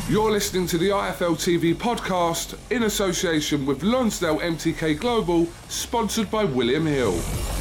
You're listening to the IFL TV podcast in association with Lonsdale MTK Global, sponsored by William Hill.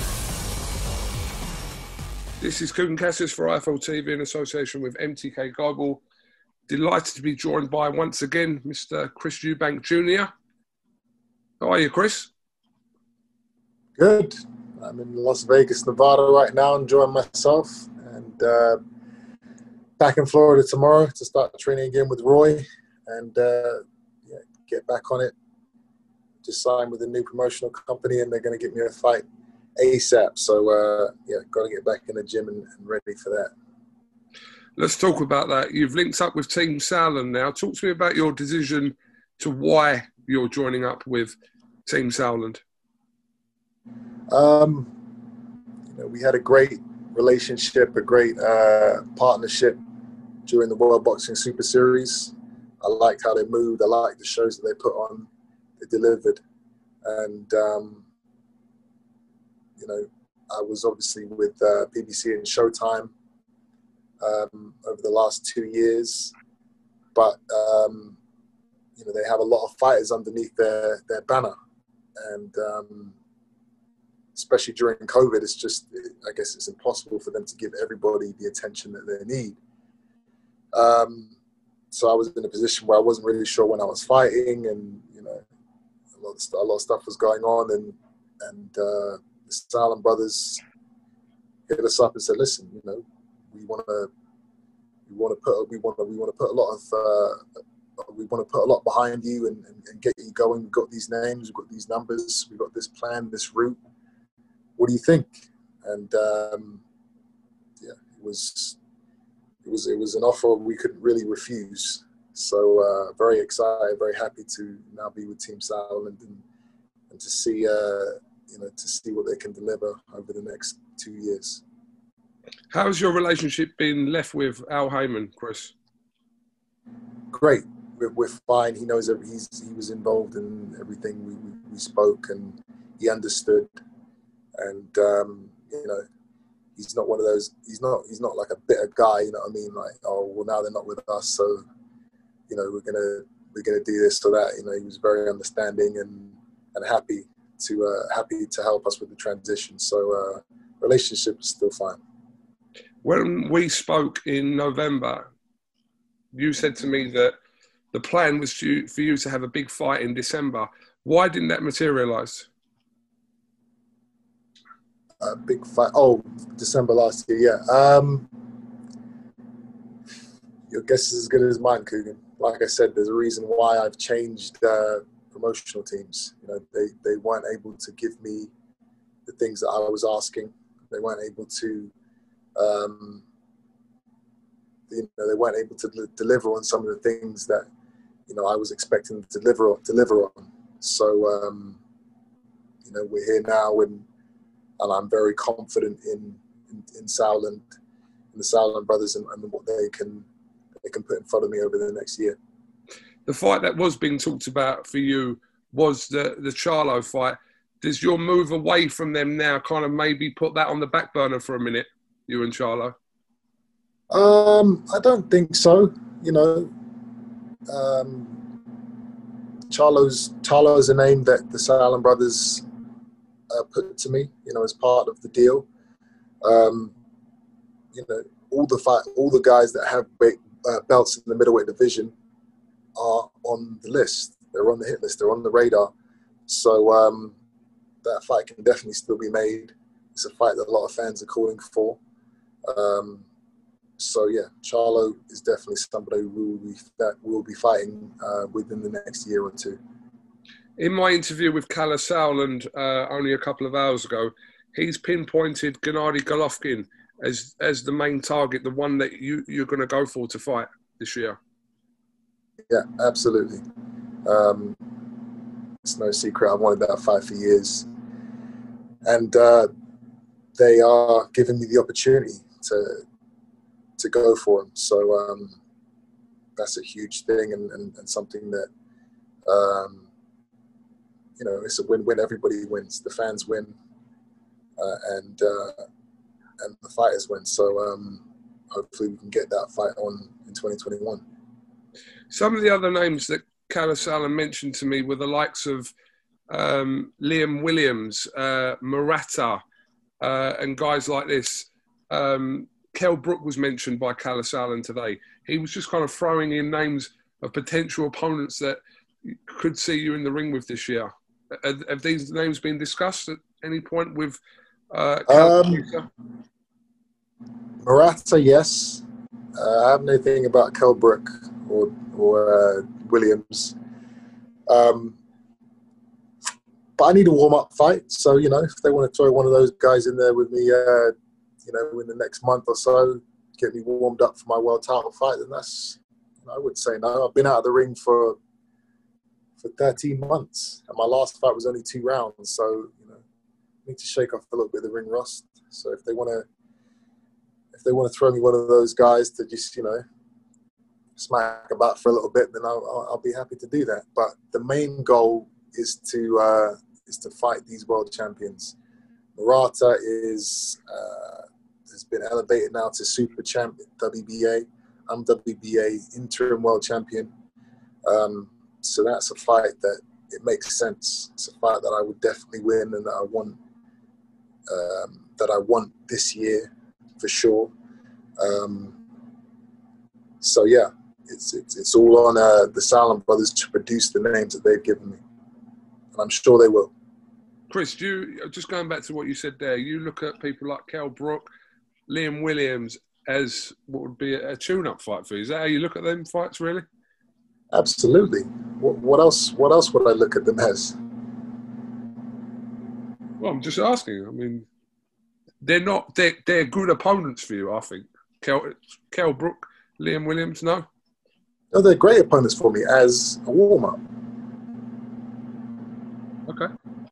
This is Kugan Cassius for IFL TV in association with MTK Global. Delighted to be joined by, once again, Mr. Chris Eubank Jr. How are you, Chris? Good. I'm in Las Vegas, Nevada right now, enjoying myself. And back in Florida tomorrow to start training again with Roy and get back on it. Just signed with a new promotional company and they're going to get me a fight ASAP. So, got to get back in the gym and ready for that. Let's talk about that. You've linked up with Team Sauerland now. Talk to me about your decision to why you're joining up with Team Sauerland. We had a great relationship, a great partnership during the World Boxing Super Series. I liked how they moved. I liked the shows that they put on. They delivered. And, I was obviously with PBC and Showtime over the last 2 years. But, they have a lot of fighters underneath their banner. And especially during COVID, I guess it's impossible for them to give everybody the attention that they need. So I was in a position where I wasn't really sure when I was fighting, and a lot of stuff was going on, and the Sauerland brothers hit us up and said, "Listen, we want to put a lot behind you and get you going. We've got these names, we've got these numbers, we've got this plan, this route. What do you think?" And it was an offer we couldn't really refuse. So very excited, very happy to now be with Team Sauerland and to see what they can deliver over the next 2 years. How's your relationship been left with Al Haymon, Chris? Great. We're fine. He knows he was involved in everything we spoke, and he understood. And he's not one of those. He's not like a bitter guy. You know what I mean? Like, oh well, now they're not with us, so we're gonna do this or that. He was very understanding and happy to help us with the transition. So relationship is still fine. When we spoke in November, you said to me that the plan was for you to have a big fight in December. Why didn't that materialise? A big fight. Oh, December last year, yeah. Your guess is as good as mine, Kugan. Like I said, there's a reason why I've changed promotional teams. They weren't able to give me the things that I was asking. They weren't able to, they weren't able to deliver on some of the things that, I was expecting to deliver on. So, we're here now and I'm very confident in Sauerland, in the Sauerland brothers and what they can put in front of me over the next year. The fight that was being talked about for you was the Charlo fight. Does your move away from them now kind of maybe put that on the back burner for a minute, you and Charlo? I don't think so. Charlo's a name that the Sauerland brothers put to me, as part of the deal. All the guys that have belts in the middleweight division are on the list. They're on the hit list. They're on the radar. So that fight can definitely still be made. It's a fight that a lot of fans are calling for. Charlo is definitely somebody that will be fighting within the next year or two. In my interview with Kalle Sauerland only a couple of hours ago, he's pinpointed Gennady Golovkin as the main target, the one that you're going to go for to fight this year. Yeah, absolutely. It's no secret. I've wanted that fight for years. And they are giving me the opportunity to go for him. So that's a huge thing and something that, it's a win-win. Everybody wins. The fans win, and the fighters win. So hopefully we can get that fight on in 2021. Some of the other names that Kalle Sauerland mentioned to me were the likes of Liam Williams, Murata, and guys like this. Kell Brook was mentioned by Kalle Sauerland today. He was just kind of throwing in names of potential opponents that could see you in the ring with this year. Have these names been discussed at any point with Murata, yes. I have nothing about Kell Brook or Williams. But I need a warm-up fight. So, you know, if they want to throw one of those guys in there with me, you know, in the next month or so, get me warmed up for my world title fight, then that's, I would say no. I've been out of the ring for 13 months. And my last fight was only 2 rounds. So, you know, I need to shake off a little bit of the ring rust. So if they want to throw me one of those guys to just, you know, smack about for a little bit, then I'll be happy to do that. But the main goal is to fight these world champions. Murata has been elevated now to super champ WBA. I'm WBA interim world champion. So that's a fight that it makes sense. It's a fight that I would definitely win and that I want this year for sure. So yeah, it's all on the Sauerland brothers to produce the names that they've given me, and I'm sure they will. Chris, just going back to what you said there, you look at people like Kell Brook, Liam Williams as what would be a tune-up fight for you. Is that how you look at them fights, really? Absolutely. What else would I look at them as? Well, I'm just asking. I mean, they're good opponents for you, I think. Kell Brook, Liam Williams, no? No, they're great opponents for me as a warm-up. Okay.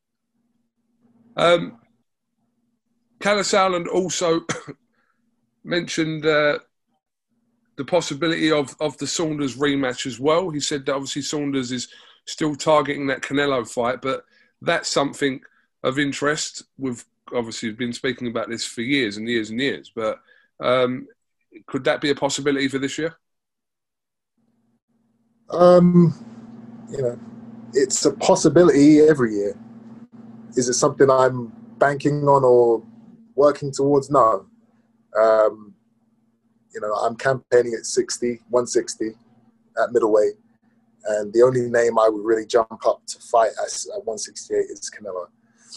Kalle Sauerland also mentioned the possibility of the Saunders rematch as well. He said that obviously Saunders is still targeting that Canelo fight, but that's something of interest. We've obviously been speaking about this for years and years and years, but could that be a possibility for this year? You know, it's a possibility every year. Is it something I'm banking on or working towards? No. You know, I'm campaigning at 160 at middleweight. And the only name I would really jump up to fight at 168 is Canelo.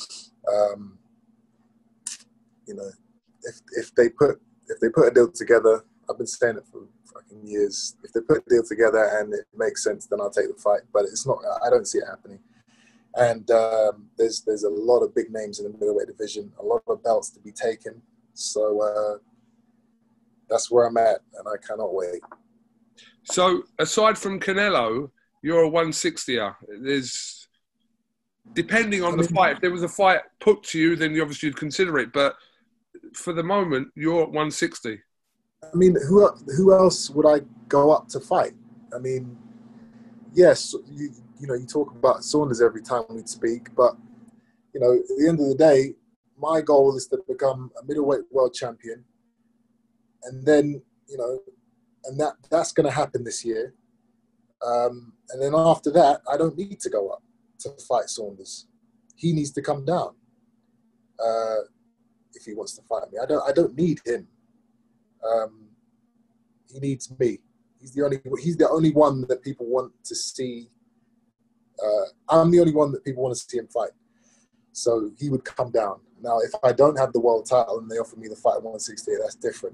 You know, if they put a deal together, I've been saying it for fucking years. If they put a deal together and it makes sense, then I'll take the fight. But it's not. I don't see it happening. And there's a lot of big names in the middleweight division, a lot of belts to be taken. So that's where I'm at, and I cannot wait. So aside from Canelo, you're a 160er. There's, depending on the fight, if there was a fight put to you, then you obviously you'd consider it. But for the moment, you're at 160. I mean, who else would I go up to fight? I mean, yes, you know, you talk about Saunders every time we speak, but, you know, at the end of the day, my goal is to become a middleweight world champion. And then, you know, and that's going to happen this year. And then after that, I don't need to go up to fight Saunders. He needs to come down if he wants to fight me. I don't need him. He needs me. He's the only one that people want to see. I'm the only one that people want to see him fight. So he would come down. Now, if I don't have the world title and they offer me the fight at 168, that's different.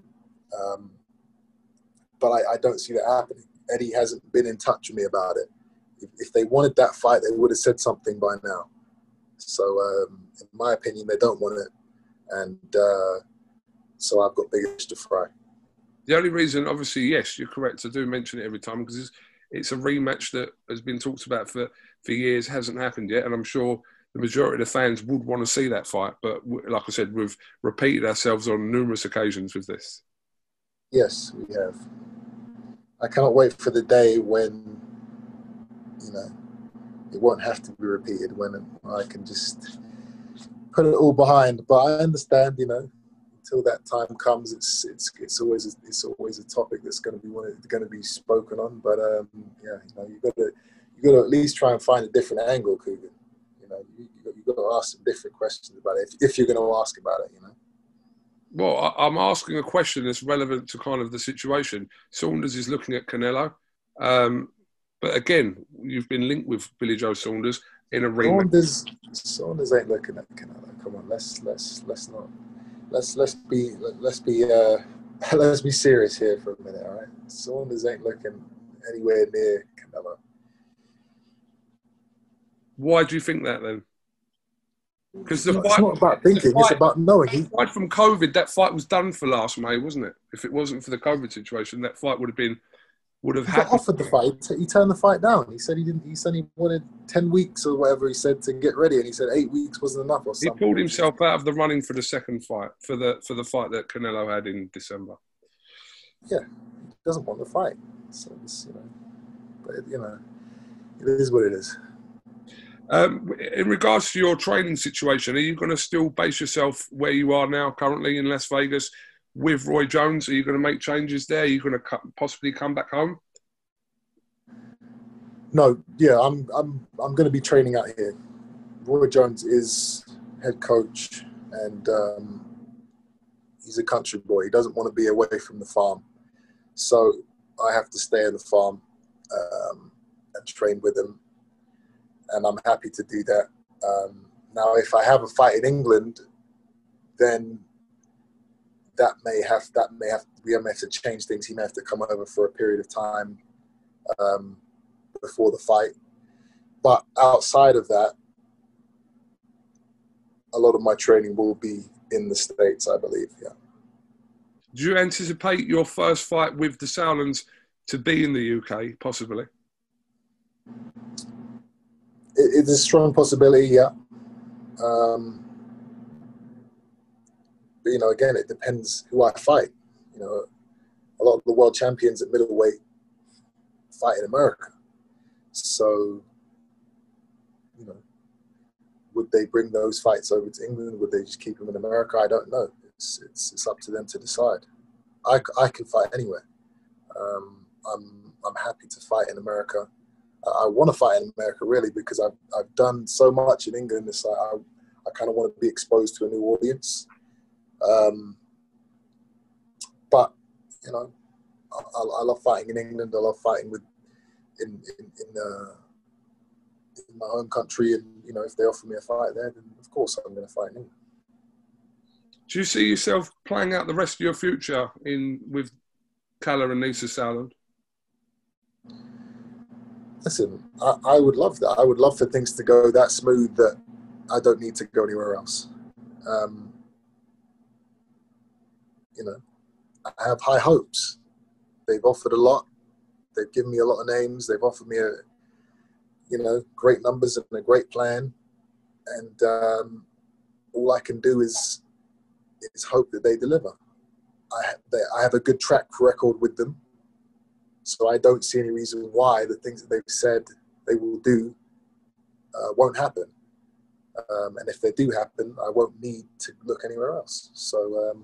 But I don't see that happening. Eddie hasn't been in touch with me about it. If they wanted that fight, they would have said something by now. So, in my opinion, they don't want it. And so I've got bigger fish to fry. The only reason, obviously, yes, you're correct. I do mention it every time because it's a rematch that has been talked about for years, hasn't happened yet. And I'm sure the majority of the fans would want to see that fight. But like I said, we've repeated ourselves on numerous occasions with this. Yes, we have. I cannot wait for the day when, you know, it won't have to be repeated, when I can just put it all behind. But I understand, you know, until that time comes, it's always a topic that's going to be spoken on. But yeah, you got to at least try and find a different angle, Coogan. You got to ask some different questions about it if you're going to ask about it. Well, I'm asking a question that's relevant to kind of the situation. Saunders is looking at Canelo, but again, you've been linked with Billy Joe Saunders in a rematch. Saunders ain't looking at Canelo. Come on, let's not. Let's be serious here for a minute, all right? Saunders ain't looking anywhere near Canelo. Why do you think that then? Because it's not about thinking; it's about knowing. Aside from COVID, that fight was done for last May, wasn't it? If it wasn't for the COVID situation, that fight would have happened. He offered the fight. He turned the fight down. He said he didn't. He said he wanted 10 weeks or whatever. He said to get ready, and he said 8 weeks wasn't enough or something. He pulled himself out of the running for the second fight for the fight that Canelo had in December. Yeah, he doesn't want the fight. So but it is what it is. In regards to your training situation, are you going to still base yourself where you are now currently in Las Vegas with Roy Jones? Are you going to make changes there? Are you going to possibly come back home? No, yeah, I'm going to be training out here. Roy Jones is head coach, and he's a country boy. He doesn't want to be away from the farm, so I have to stay in the farm and train with him. And I'm happy to do that. Now, if I have a fight in England, then we may have to change things. He may have to come over for a period of time before the fight. But outside of that, a lot of my training will be in the States, I believe. Yeah. Do you anticipate your first fight with the Sauerlands to be in the UK, possibly? It's a strong possibility, yeah. But, again, it depends who I fight. A lot of the world champions at middleweight fight in America. So, would they bring those fights over to England? Would they just keep them in America? I don't know. It's up to them to decide. I can fight anywhere. I'm happy to fight in America. I want to fight in America, really, because I've done so much in England. It's like I kind of want to be exposed to a new audience. But I love fighting in England. I love fighting in my home country, and if they offer me a fight there, then of course I'm going to fight in England. Do you see yourself playing out the rest of your future with Kalle and Nisse Sauerland? Listen, I would love that. I would love for things to go that smooth that I don't need to go anywhere else. I have high hopes. They've offered a lot. They've given me a lot of names. They've offered me great numbers and a great plan. And all I can do is hope that they deliver. I have a good track record with them. So I don't see any reason why the things that they've said they will do won't happen. And if they do happen, I won't need to look anywhere else. So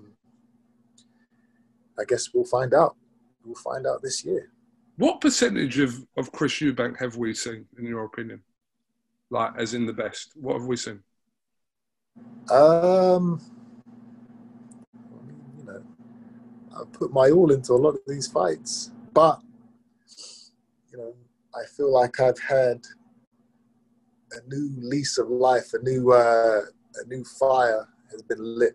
I guess we'll find out. We'll find out this year. What percentage of Chris Eubank have we seen, in your opinion? Like, as in the best? What have we seen? I've put my all into a lot of these fights. But I feel like I've had a new lease of life, a new fire has been lit,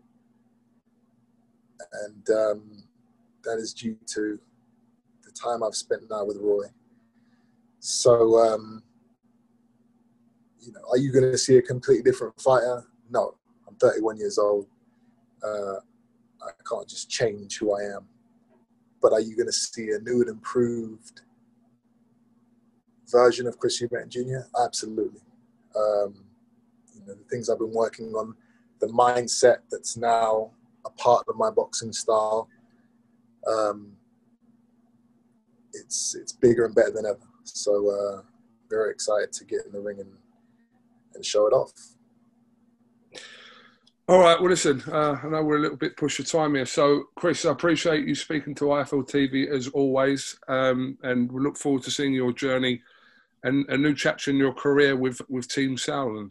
and that is due to the time I've spent now with Roy. So, are you going to see a completely different fighter? No, I'm 31 years old. I can't just change who I am. But are you going to see a new and improved version of Chris Eubank Jr.? Absolutely. The things I've been working on, the mindset that's now a part of my boxing style, it's bigger and better than ever. So very excited to get in the ring and show it off. All right, well, listen, I know we're a little bit pushed for time here. So, Chris, I appreciate you speaking to IFL TV as always, and we look forward to seeing your journey and a new chapter in your career with Team Sauerland.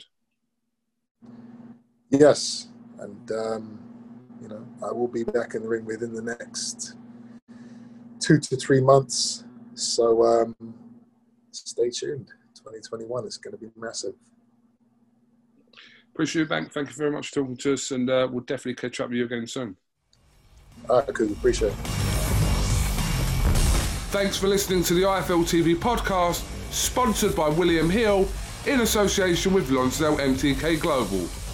Yes, and I will be back in the ring within the next 2 to 3 months. So stay tuned. 2021 is going to be massive. Appreciate you, Bank. Thank you very much for talking to us, and we'll definitely catch up with you again soon. All right, cool. Appreciate it. Thanks for listening to the IFL TV podcast, sponsored by William Hill in association with Lonsdale MTK Global.